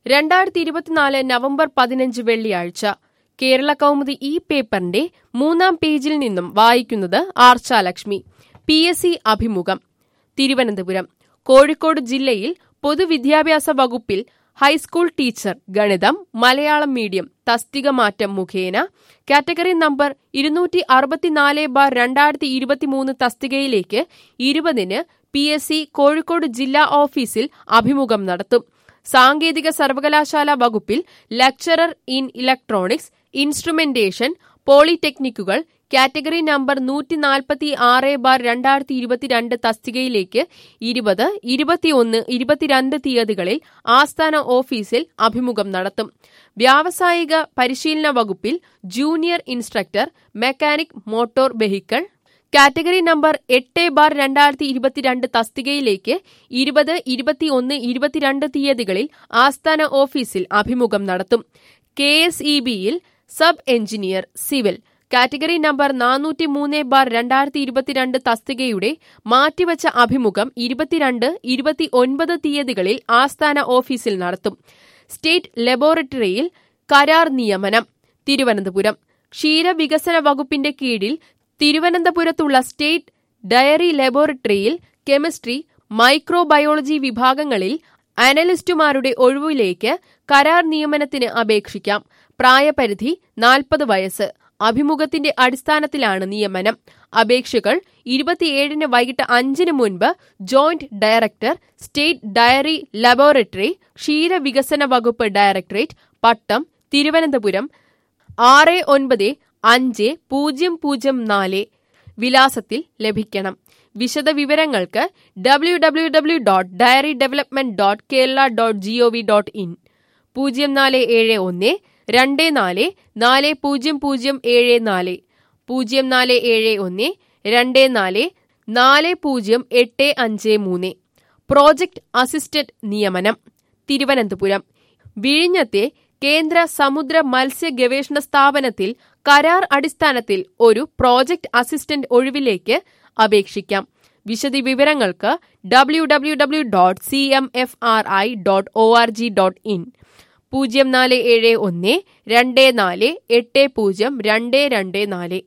2024 November 15 വെള്ളിയാഴ്ച കേരള കൗമുദി ഈ പേപ്പറിന്റെ 3-ാം പേജിൽ നിന്നും വായിക്കുന്നത് ആർച്ചാലക്ഷ്മി. PSC അഭിമുഖം. തിരുവനന്തപുരം. കോഴിക്കോട് ജില്ലയിൽ പൊതുവിദ്യാഭ്യാസ വകുപ്പിൽ ഹൈസ്കൂൾ ടീച്ചർ ഗണിതം മലയാളം മീഡിയം തസ്തിക മാറ്റം മുഖേന കാറ്റഗറി നമ്പർ 264/2023 തസ്തികയിലേക്ക് 20-ന് PSC കോഴിക്കോട് ജില്ലാ ഓഫീസിൽ അഭിമുഖം നടത്തും. സാങ്കേതിക സർവകലാശാല വകുപ്പിൽ ലെക്ചറർ ഇൻ ഇലക്ട്രോണിക്സ്, ഇൻസ്ട്രുമെന്റേഷൻ, പോളിടെക്നിക്കുകൾ കാറ്റഗറി നമ്പർ 146/2022 തസ്തികയിലേക്ക് 20, 21, 22 തീയതികളിൽ ആസ്ഥാന ഓഫീസിൽ അഭിമുഖം നടത്തും. വ്യാവസായിക പരിശീലന വകുപ്പിൽ junior instructor mechanic motor vehicle category number 8/2022 തസ്തികയിലേക്ക് 20, 21, 22 തീയതികളിൽ ആസ്ഥാന ഓഫീസിൽ അഭിമുഖം നടത്തും. KSEBയിൽ sub engineer civil category number 403/2022 തസ്തികയുടെ മാറ്റിവച്ച അഭിമുഖം 22, 29 തീയതികളിൽ ആസ്ഥാന ഓഫീസിൽ നടത്തും. സ്റ്റേറ്റ് ലബോറട്ടറിയിൽ കരാർ നിയമനം. തിരുവനന്തപുരം. ക്ഷീരവികസന വകുപ്പിന്റെ കീഴിൽ തിരുവനന്തപുരത്തുള്ള സ്റ്റേറ്റ് ഡയറി ലബോറട്ടറിയിൽ കെമിസ്ട്രി, മൈക്രോബയോളജി വിഭാഗങ്ങളിൽ അനലിസ്റ്റുമാരുടെ ഒഴിവിലേക്ക് കരാർ നിയമനത്തിന് അപേക്ഷിക്കാം. പ്രായപരിധി 40 വയസ്സ്. അഭിമുഖത്തിന്റെ അടിസ്ഥാനത്തിലാണ് നിയമനം. അപേക്ഷകൾ 27-ന് വൈകിട്ട് 5-ന് മുൻപ് joint director, state dairy laboratory, ക്ഷീരവികസന വകുപ്പ് ഡയറക്ടറേറ്റ്, പട്ടം, തിരുവനന്തപുരം 695004 വിലാസത്തിൽ ലഭിക്കണം. വിശദവിവരങ്ങൾക്ക് www.dairydevelopment.kerala.gov.in 0471 24 40074 0471 24 40853. പ്രോജക്ട് അസിസ്റ്റന്റ് നിയമനം. തിരുവനന്തപുരം. വിഴിഞ്ഞത്തെ കേന്ദ്ര സമുദ്ര മത്സ്യ ഗവേഷണ സ്ഥാപനത്തിൽ കരാർ അടിസ്ഥാനത്തിൽ ഒരു പ്രോജക്ട് അസിസ്റ്റന്റ് ഒഴിവിലേക്ക് അപേക്ഷിക്കാം. വിശദവിവരങ്ങൾക്ക് www.cmfri.org.in 0471 24 80 224.